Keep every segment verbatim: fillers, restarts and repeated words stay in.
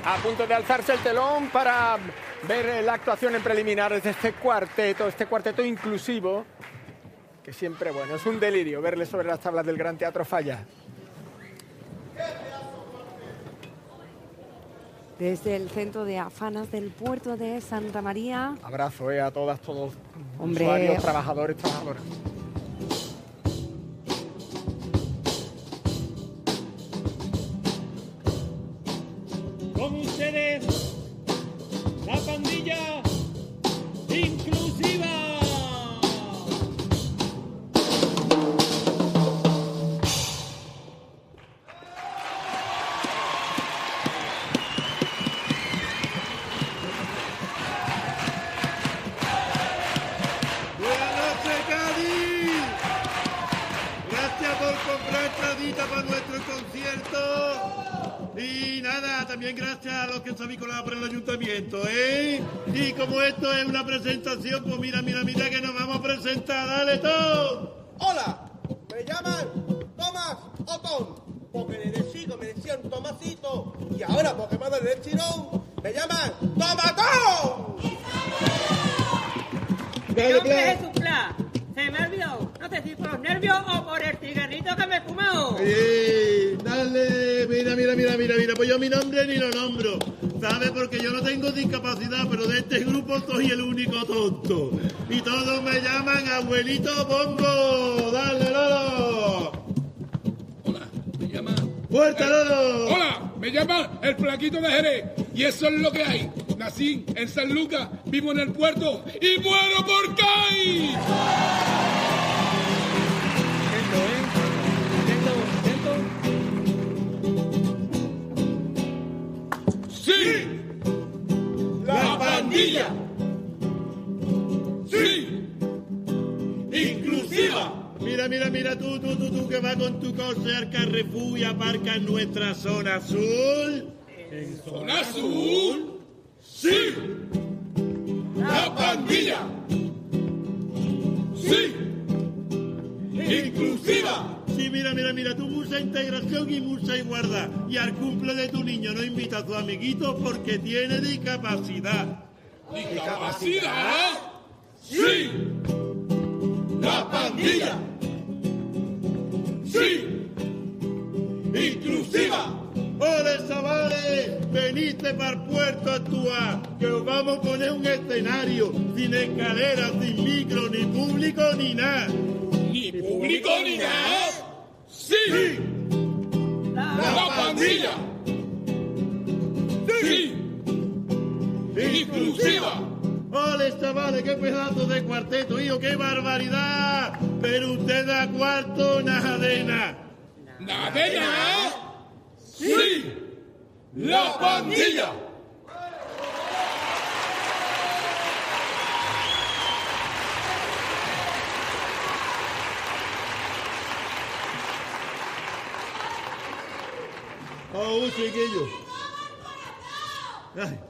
A punto de alzarse el telón para ver la actuación en preliminares de este cuarteto, este cuarteto inclusivo, que siempre, bueno, es un delirio verle sobre las tablas del Gran Teatro Falla. Desde el centro de Afanas del puerto de Santa María. Abrazo eh, a todas, todos Hombre. usuarios, trabajadores, trabajadoras. Con ustedes, la pandilla inclusiva. Buenas noches, Cádiz. Gracias por comprar entradita para nuestro concierto. Y nada, también gracias a los que se habéis colado por el ayuntamiento, ¿eh? Y como esto es una presentación, pues mira, mira, mira que nos vamos a presentar. ¡Dale, Tom! Hola, me llaman Tomás Otón, porque desde chico me decían Tomasito, y ahora porque me ha dado el tirón, me llaman Tomatón. Dale, Yo que Pla. es un plan. Se me ha olvidado. No sé si por los nervios o por el cigarrito que me he fumado. Eh, dale, mira, mira, mira, mira, mira, pues yo mi nombre ni lo nombro, ¿sabes? Porque yo no tengo discapacidad, pero de este grupo soy el único tonto. Y todos me llaman Abuelito Bombo. Dale, Lolo. Hola, me llama... ¡Fuerte, Lolo! Hola, me llama el Flaquito de Jerez. Y eso es lo que hay. Nací en San Lucas, vivo en el puerto y muero por Cádiz. ¡Sí! ¡La pandilla! ¡Sí! ¡Inclusiva! Mira, mira, mira, tú, tú, tú, tú, que vas con tu coche al Carrefour y aparca en nuestra zona azul. ¿En zona azul? ¡Sí! ¡La pandilla! ¡Sí! ¡Inclusiva! Sí, mira, mira, mira, tú mucha integración y mucha igualdad. Y al cumple de tu niño no invita a tu amiguito porque tiene discapacidad. ¿Discapacidad? ¡Sí! ¡La pandilla! ¡Sí! ¡Inclusiva! ¡Hola, chavales! Veniste para el puerto a actuar, que os vamos a poner un escenario sin escaleras, sin micro, ni público, ni nada. ¿Ni público ni nada? ¡Sí! ¡La pandilla! ¡Sí! ¡Inclusiva! ¡Hola, chavales! ¡Qué pedazo de cuarteto, hijo! ¡Qué barbaridad! Pero usted da cuarto, nada de nada. ¿Nada de nada? ¡Sí! ¡La pandilla! ¡Oh, chiquillo! Ay.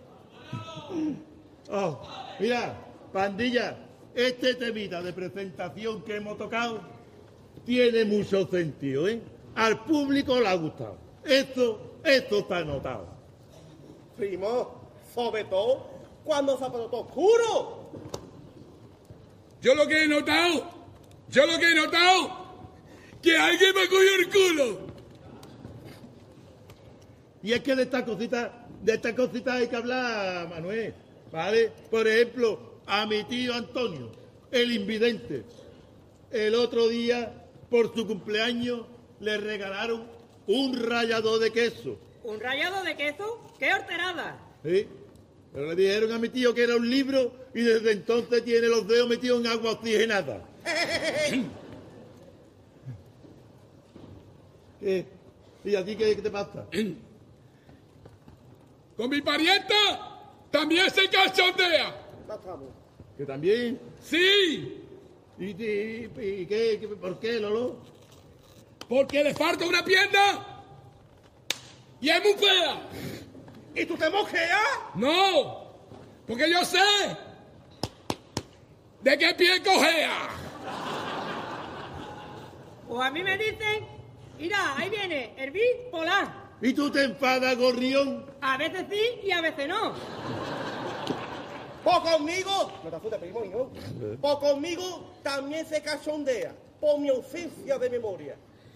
Oh, mira, pandilla, este temita de presentación que hemos tocado tiene mucho sentido, ¿eh? Al público le ha gustado. Esto, esto está anotado. Primo, sobre todo cuando se apretó oscuro. Yo lo que he notado, yo lo que he notado, que alguien me cogió el culo. Y es que de estas cositas, de estas cositas hay que hablar, Manuel, ¿vale? Por ejemplo, a mi tío Antonio, el invidente, el otro día, por su cumpleaños, le regalaron un rallador de queso. ¿Un rallado de queso? ¡Qué horterada! ¿Sí? Pero le dijeron a mi tío que era un libro y desde entonces tiene los dedos metidos en agua oxigenada. ¿Qué? ¿Y a ti qué, qué te pasa? Con mi parienta también se cachondea. ¿Que también? Sí, ¿Y, y, y qué, qué- por qué, Lolo? porque le falta una pierna y es muy fea. ¿Y tú te mojeas? No, porque yo sé de qué pie cojea. O a mí me dicen, mira, ahí viene el bipolar. ¿Y tú te enfadas, gorrión? A veces sí y a veces no. Pues conmigo, no te asustes, primo, hijo. Pues conmigo también se cachondea por mi ausencia de memoria.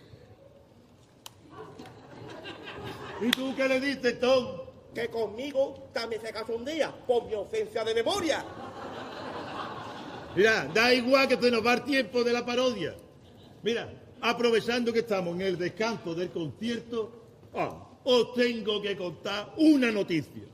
¿Y tú qué le dices, Tom? Que conmigo también se cachondea por mi ausencia de memoria. Mira, da igual que se nos va el tiempo de la parodia. Mira, aprovechando que estamos en el descanso del concierto, ah, os tengo que contar una noticia.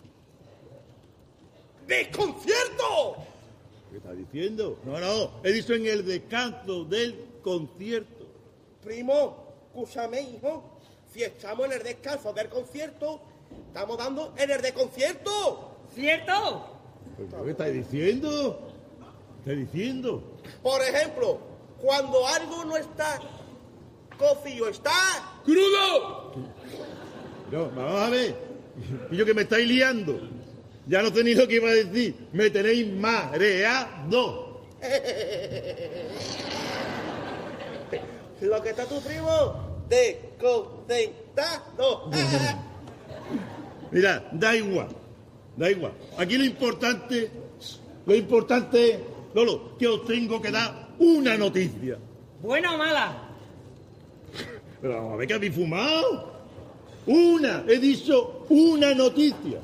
¡Desconcierto! ¿Qué estás diciendo? No, no, he dicho en el descanso del concierto. Primo, escúchame, hijo. Si estamos en el descanso del concierto, estamos dando en el desconcierto. ¿Cierto? ¿Qué estás diciendo? ¿Qué estás diciendo? Por ejemplo, cuando algo no está cocido, está... ¡Crudo! No, vamos a ver. Y yo que me estáis liando. Ya no sé ni lo que iba a decir. Me tenéis mareado. Lo que está tu primo, desconcentrado. Mira, da igual. Da igual. Aquí lo importante, lo importante es, Lolo, que os tengo que dar una noticia. ¿Buena o mala? Pero vamos a ver que habéis fumado. Una, he dicho una noticia.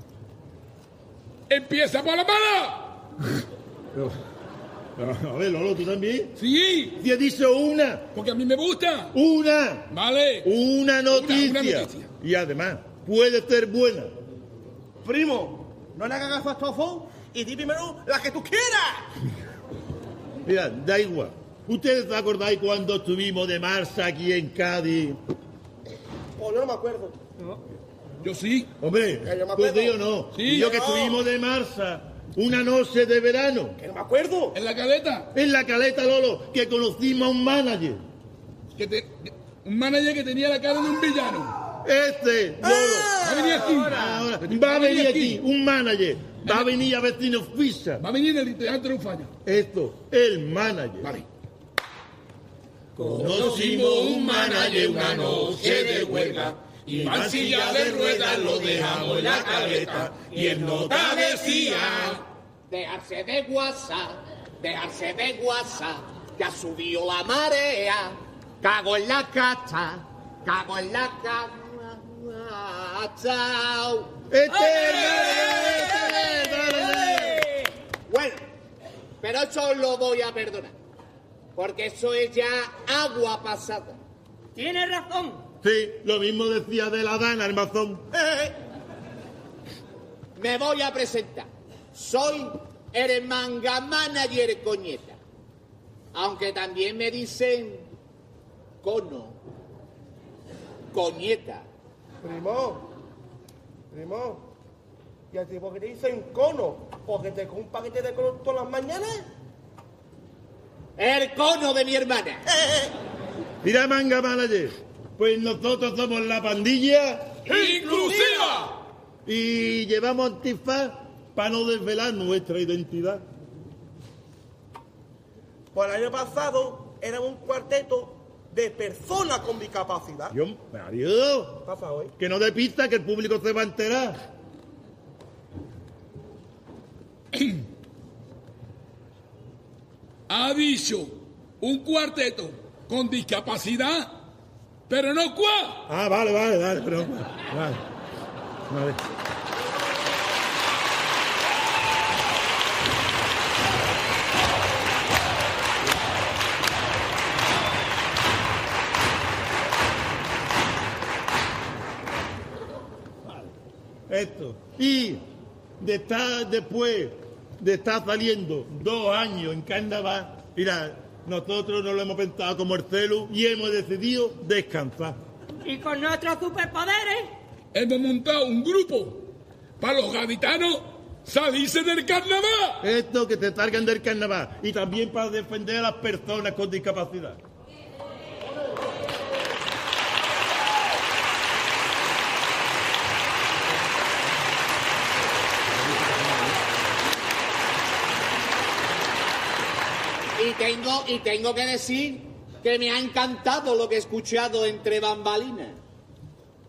¡Empieza por la mala! Pero, pero, a ver, Lolo, ¿tú también? ¡Sí! Si he dicho una, Porque a mí me gusta. una, Vale. una noticia. Una- una noticia. Y además, puede ser buena. Primo, no le hagas gasto a Estofón y di primero la que tú quieras. Mira, da igual. ¿Ustedes se acordáis cuando estuvimos de marcha aquí en Cádiz? Pues yo no me acuerdo. Yo sí. Hombre, Que yo me pues acuerdo. yo no. Sí, y yo yo que no. estuvimos de marcha una noche de verano Que no me acuerdo. En la caleta. en la caleta, Lolo, que conocimos a un manager. Que te, que- un manager que tenía la cara de un villano. Este, Lolo, Va a venir aquí. ahora va a venir aquí un manager. Va a venir a ver si nos ficha. Va a venir el Teatro Ufalla. Esto, el manager. Vale. Conocimos un manager una noche de huelga y en silla de ruedas lo dejamos en la caleta y el nota decía: Dejarse de guasa, dejarse de guasa, que ha subido la marea. Cago en la cacha, cago en la cama. Chao. Este es el manager, este es el manager. Bueno, pero eso os lo voy a perdonar, porque eso es ya agua pasada. Tienes razón. Sí, lo mismo decía de la Dana, el mazón. Me voy a presentar. Soy el manga manager Coñeta. Aunque también me dicen cono. Coñeta. Primo, primo, ¿y a ti por qué te dicen cono? ¿Porque te comes un paquete de cono todas las mañanas? El cono de mi hermana. Mira, manga manager, pues nosotros somos la pandilla ¡Inclusiva! y llevamos antifaz para no desvelar nuestra identidad. Pues el año pasado era un cuarteto de personas con discapacidad. Yo, Mario, ¿Qué pasa hoy? que no de pista, que el público se va a enterar. Ha dicho un cuarteto con discapacidad, pero no cuá. Ah, vale, vale, vale, pero... Vale, vale. Esto. Y de estar después, de estar saliendo dos años en carnaval, mira, nosotros nos lo hemos pensado como el celu y hemos decidido descansar. Y con nuestros superpoderes. Hemos montado un grupo para los gaditanos salirse del carnaval. Esto que te salgan del carnaval y también para defender a las personas con discapacidad. Y tengo, y tengo que decir que me ha encantado lo que he escuchado entre bambalinas.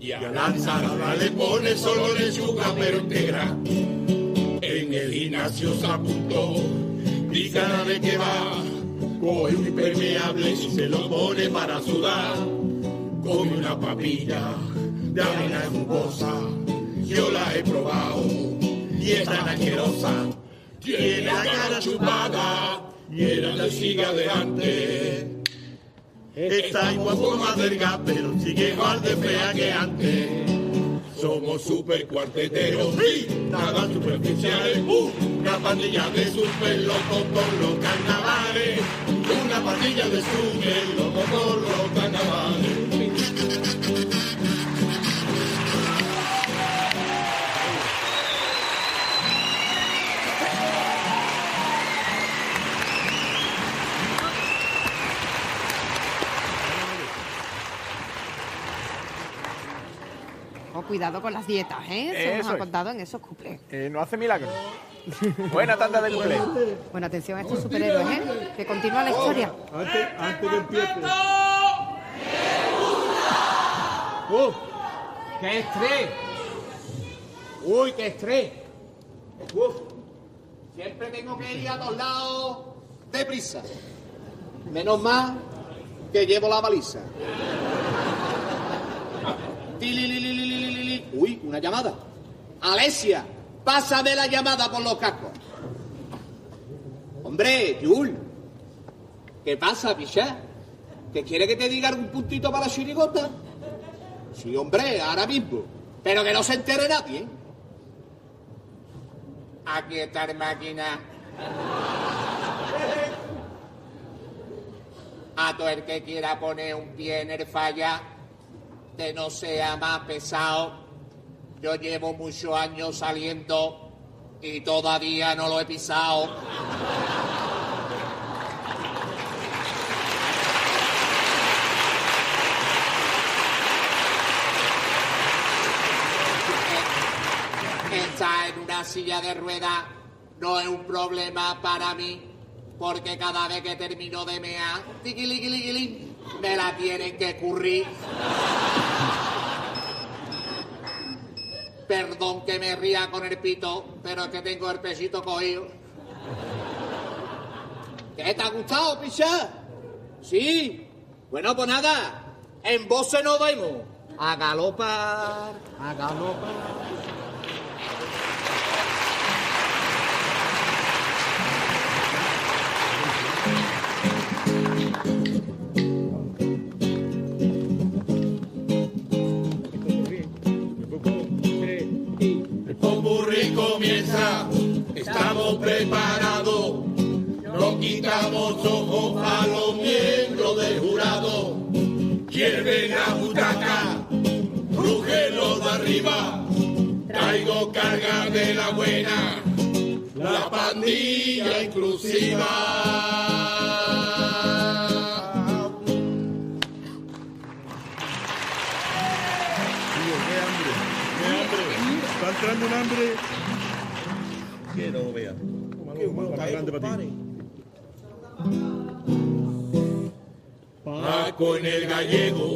Y a la ensalada le pone solo lechuga pero integra. En el gimnasio se apuntó y cada vez que va coge un impermeable y se lo pone para sudar. Come una papilla de avena jugosa, yo la he probado y es tan asquerosa. Tiene la cara chupada y era la siga de antes. Está igual por más delgada, pero sigue igual de fea que antes. Somos super cuarteteros y nada superficiales. Uh, una pandilla de super locos por los carnavales. Una pandilla de super locos por los carnavales. Cuidado con las dietas, ¿eh? Se nos Eso ha es. contado en esos cuplés. Eh, no hace milagro. Buena tanda de cuplés. Bueno, atención a estos superhéroes, ¿eh? Que continúa la historia. Antes, antes que empiece. ¡Uf! ¡Qué estrés! ¡Uy, qué estrés! ¡Uf! Siempre tengo que ir a todos lados deprisa. Menos mal que llevo la baliza. Tililililililili. Uy, una llamada. Alesia, pásame la llamada por los cascos. Hombre, Yul. ¿Qué pasa, pichá? ¿Que quiere que te diga algún puntito para la chirigota? Sí, hombre, ahora mismo. Pero que no se entere nadie. Aquí está el máquina. A todo el que quiera poner un pie en el falla, que no sea más pesado. Yo llevo muchos años saliendo y todavía no lo he pisado. Estar en una silla de ruedas no es un problema para mí, porque cada vez que termino de mear, tiquiliquiliquilín, me la tienen que currir. Perdón que me ría con el pito, pero es que tengo el pesito cogido. ¿Qué te ha gustado, picha? Sí. Bueno, pues nada, en voces nos vemos. A galopar, a galopar. Comienza, estamos preparados, no quitamos ojos a los miembros del jurado. Hierve la butaca, ruge los de arriba, traigo carga de la buena, la pandilla inclusiva. Está entrando un hambre que no vea. Qué bueno, está grande para ti. Paco en el Gallego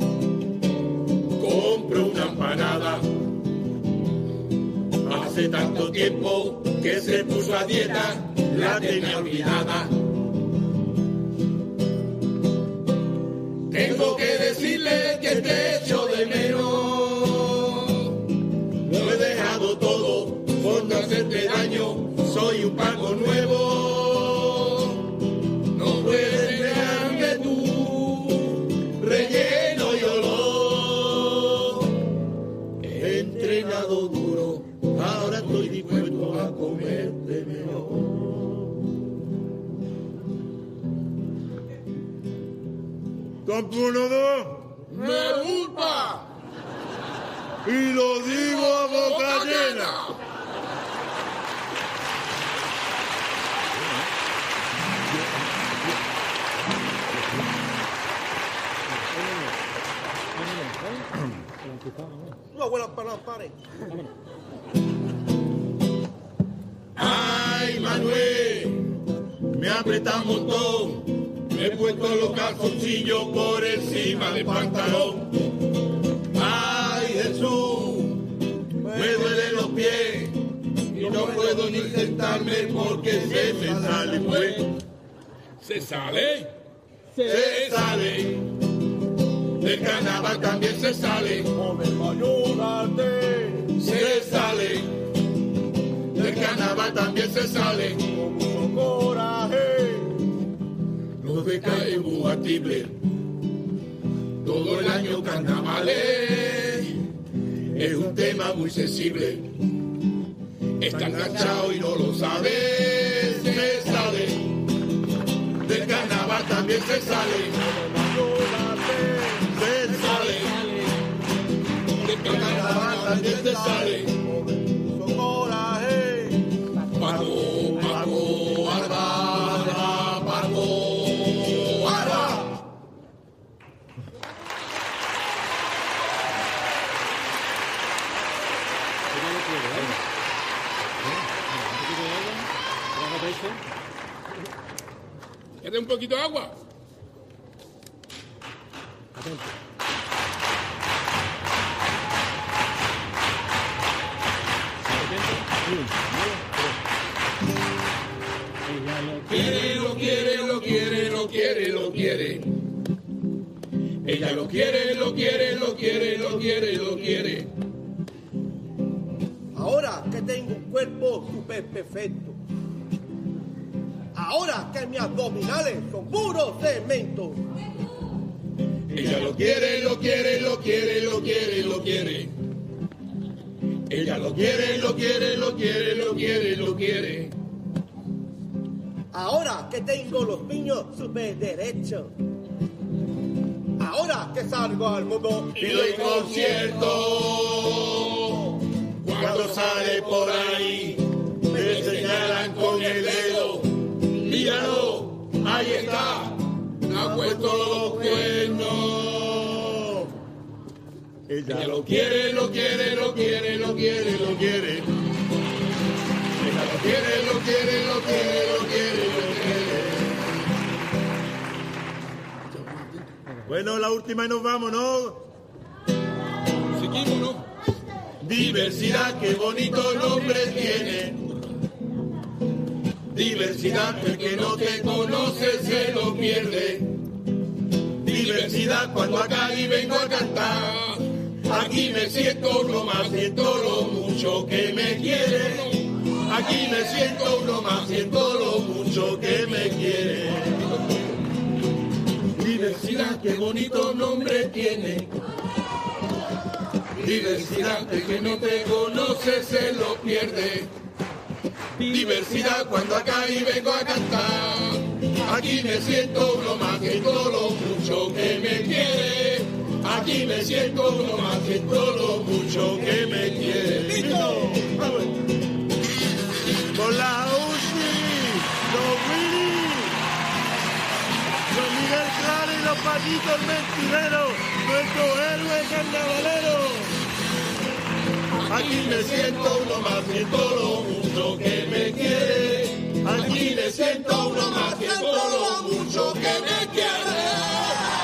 compro una empanada. Hace tanto tiempo que se puso a dieta, la tenía olvidada. Tengo que decirle que te echo de menos. Lo he dejado todo por no hacerte daño. Soy un Paco nuevo. No puedes negarme tú, relleno y olor. He entrenado duro, ahora estoy dispuesto a comerte mejor. Campo uno, dos. ¡Me culpa! Y lo digo a boca llena. No, bueno, para pare. ¡Ay, Manuel! Me aprieta un montón. Me he puesto los calzoncillos por encima del pantalón. ¡Ay! me duelen los pies y no puedo ni sentarme porque se me sale, pues. Se sale, Se sale, del carnaval también se sale, se sale, del carnaval también se sale, los de cae imbatible, todo el año carnavales, es un tema muy sensible, está enganchado y no lo sabe, se sale, del carnaval también se sale, se sale, del carnaval también se sale, Paco, Paco, Alba, Alba, Paco, Alba. ¿quieres un poquito de agua? Quiere, lo quiere, lo quiere, lo quiere, lo quiere. Ella lo quiere, lo quiere, lo quiere, lo quiere, lo quiere. Ahora que tengo un cuerpo súper perfecto. Ahora que mis abdominales son puro cemento. Ella lo quiere, lo quiere, lo quiere, lo quiere, lo quiere. Ella lo quiere, lo quiere, lo quiere, lo quiere, lo quiere. Ahora que tengo los piños súper derechos. Ahora que salgo al mundo Y doy concierto. Cuando sale por ahí, me señalan con el dedo. Míralo, ahí está, ha puesto los cuernos. Ella lo quiere, lo quiere, lo quiere, lo quiere, lo quiere. Ella lo quiere, lo quiere, lo quiere, lo quiere, lo quiere. Bueno, la última y nos vamos, ¿no? Seguimos, ¿no? Diversidad, qué bonito nombre tiene. Diversidad, el que no te conoce se lo pierde. Diversidad, cuando acá y vengo a cantar, aquí me siento uno más, siento lo mucho que me quiere. Aquí me siento uno más, siento lo mucho que me quiere. Diversidad, qué bonito nombre tiene. Diversidad, el que no te conoce se lo pierde. Diversidad, cuando acá y vengo a cantar, aquí me siento uno más, siento lo mucho que me quiere. Aquí me siento uno más, siento lo mucho que me quiere. ¡Listo! ¡Vamos! Con la U C I, los Willy, los Miguel Clara y los Patitos Mentireros, nuestro héroe carnavalero. Aquí me siento uno más, siento lo mucho que me quiere. Aquí me siento uno más, siento lo mucho que me quiere.